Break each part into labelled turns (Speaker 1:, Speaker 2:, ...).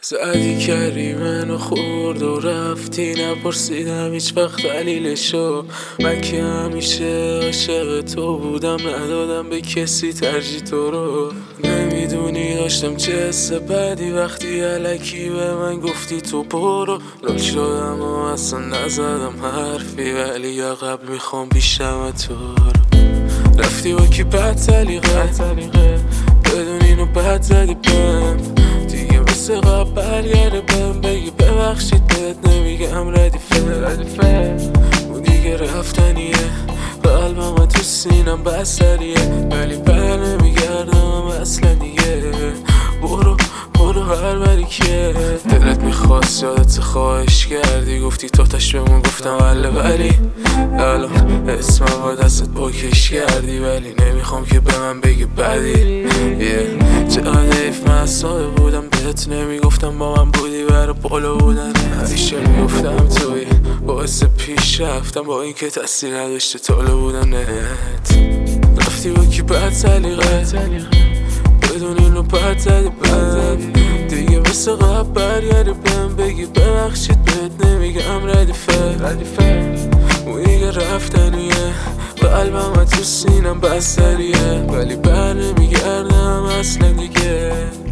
Speaker 1: زدی کردی منو خورد و رفتی، نپرسیدم هیچ وقت دلیلشو. من که همیشه عاشق تو بودم، ندادم به کسی ترجیح تو رو. نمیدونی داشتم چه حس بدی وقتی الکی به من گفتی تو برو. لال شدم و اصلا نزدم حرفی، ولی عقب میخوام بیشتم تو رو. رفتی با کی بد سلیقه بدون اینو بد زدی بهم دیگه، مثل قبل برگرده بهم بگی ببخشید بهت نمیگم ردیفه. اون دیگه رفتنیه، قلبم تو سینم بستریه، ولی بر نمیگردم اصلا دیگه. برو هر بری که دلت میخواست، یادت خواهش کردی گفتی تو تش بمون، گفتم بله، ولی الان اسمم با دستت پاکش کردی. ولی نمیخوام که به من بگی بدی. چقدر حیف من ساده بودم، بهت نمیگفتم با من بودی برا بالا بودن. همیشه میگفتم توی باعث پیش رفتم، با این که تاثیر نداشته طالع بودنت. رفتی با کی بد سلیقه بدون اینو بد زدی بهم دیگه، مثل قبل برگردی بهم بگی ببخشید بهت نمیگم ردیفه. اون دیگه رفتنیه، قلبم تو سینم بستریه، ولی بر نمیگردم اصلا دیگه.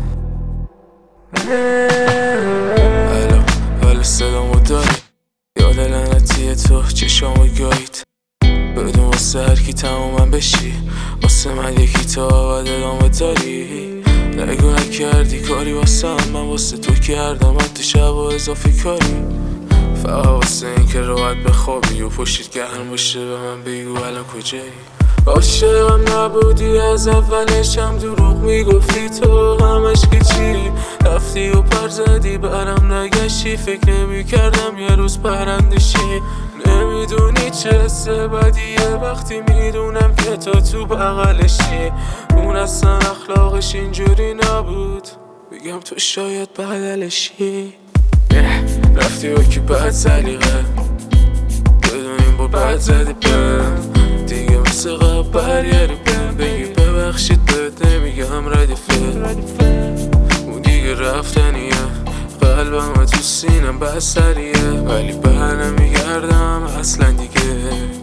Speaker 1: حالا صدامو داری، یاد لعنتی تو چشامو گاهید، بدون واسه هر کی تمومم بشی، واسه من یکی تا بعد ادامه داری. نگو نکردی کاری واسه من واسه تو کردم، من تو شب و اضافی کاری، فقط واسه این که راحت بخوابی و پشتت گرم باشه به من بگو الان کجایی. عاشقم نبودی از اولش، هم دروغ میگفتی تو همش که چی. رفتی و پر زدی برم نگشتی، فکر نمیکردم یه روز پرندشی. نمیدونی چه حس بدیه وقتی میدونم که تو بغلشی. اون اصلا اخلاقش اینجوری نبود، بگم تو شاید بدلشی. رفتی با کی بد سلیقه بدون این با بد زدی بهم دیگه، مثل قبل برگردی بهم بگی ببخشید بهت نمیگم ردیفه. اون دیگه رفتنیه، قلبم تو سینم بستریه، ولی بر نمیگردم اصلا دیگه.